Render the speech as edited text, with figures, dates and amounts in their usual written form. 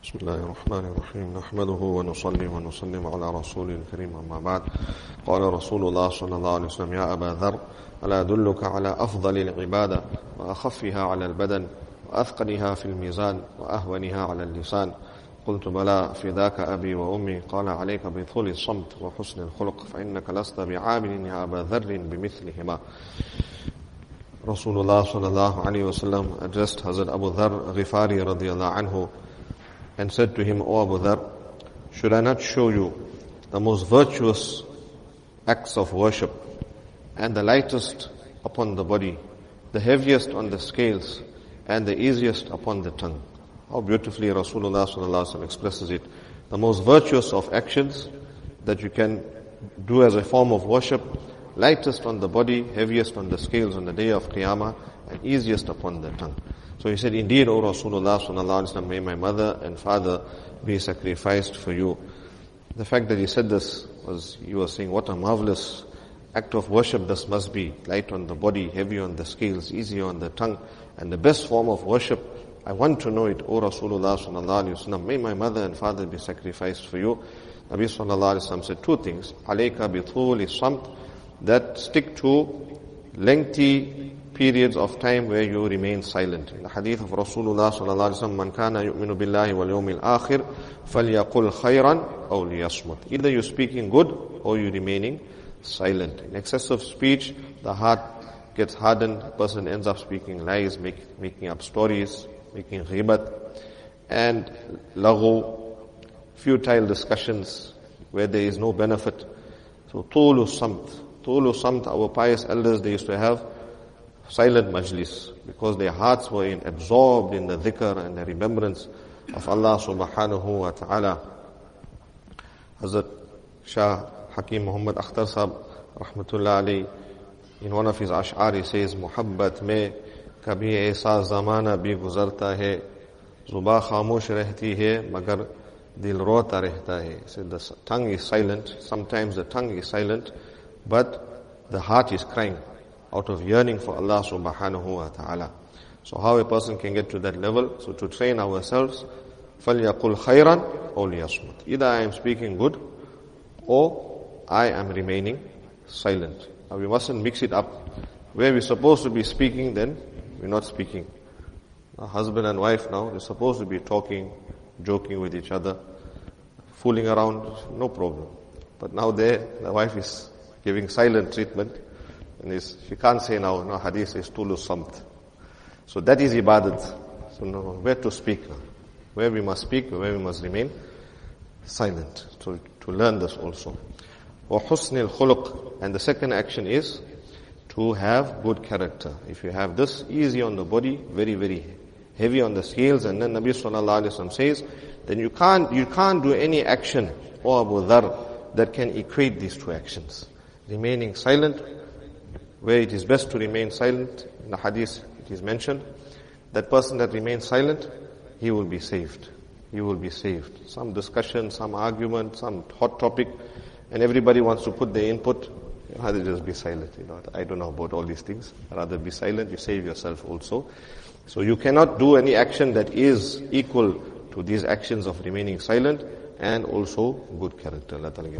بسم الله الرحمن الرحيم نحمده ونصلي ونسلم على رسول الكريم أما بعد قال رسول الله صلى الله عليه وسلم يا أبا ذر ألا أدلك على أفضل العبادة وأخفها على البدن وأثقلها في الميزان وأهونها على اللسان قلت بلى فداك أبي وأمي قال عليك بطول الصمت وحسن الخلق فإنك لست بعامل يا أبا ذر بمثلهما. Rasulullah sallallahu alayhi wa sallam addressed Hazrat Abu Dharr Ghifari radiyallahu anhu and said to him, O Abu Dharr, should I not show you the most virtuous acts of worship and the lightest upon the body, the heaviest on the scales and the easiest upon the tongue? How beautifully Rasulullah sallallahu alayhi wa sallam expresses it. The most virtuous of actions that you can do as a form of worship, lightest on the body, heaviest on the scales on the day of Qiyamah, and easiest upon the tongue. So he said, indeed, O Rasulullah sallallahu alaihi wasallam, may my mother and father be sacrificed for you. The fact that he said this was, you were saying, what a marvelous act of worship this must be. Light on the body, heavy on the scales, easy on the tongue, and the best form of worship. I want to know it, O Rasulullah sallallahu alaihi wasallam, may my mother and father be sacrificed for you. Nabi sallallahu alaihi wasallam said two things. Alayka bi thuli samt, that stick to lengthy periods of time where you remain silent. In the hadith of Rasulullah sallallahu alaihi wasallam, man kana yu'minu billahi wal yawmil akhir falyaqul khayran aw liyasmut. Either you're speaking good or you're remaining silent. In excessive speech, the heart gets hardened. The person ends up speaking lies, making up stories, making ghibat, and laghu, futile discussions where there is no benefit. So tulu samt, our pious elders, they used to have silent majlis because their hearts were absorbed in the dhikr and the remembrance of Allah subhanahu wa ta'ala. Hazrat Shah Hakim Muhammad Akhtar Sahab rahmatullah alayhi, in one of his ash'ar he says, Muhabbat mein kabhi aisa zamana bhi guzarta hai, zuba khamosh rehti hai magar dil rota rehta hai. He said the tongue is silent, sometimes the tongue is silent, but the heart is crying out of yearning for Allah subhanahu wa ta'ala. So how a person can get to that level? So to train ourselves, فَلْيَقُلْ خَيْرًا أَوْ لِيَصْمُتْ. Either I am speaking good or I am remaining silent. Now we mustn't mix it up. Where we're supposed to be speaking, then we're not speaking. A husband and wife now, they're supposed to be talking, joking with each other, fooling around, no problem. But now the wife is giving silent treatment, and she can't say now, no, hadith says tulu samt. So that is ibadat. So no, where to speak now? Where we must speak, where we must remain silent. So to learn this also. Wa husnil khuluq. And the second action is to have good character. If you have this easy on the body, very, very heavy on the scales, and then Nabi sallallahu alaihi wasallam says, then you can't do any action, O Abu Dharr, that can equate these two actions. Remaining silent, where it is best to remain silent. In the hadith it is mentioned, that person that remains silent, he will be saved. He will be saved. Some discussion, some argument, some hot topic, and everybody wants to put their input, rather just be silent. I don't know about all these things. Rather be silent, you save yourself also. So you cannot do any action that is equal to these actions of remaining silent and also good character. Allah Ta'ala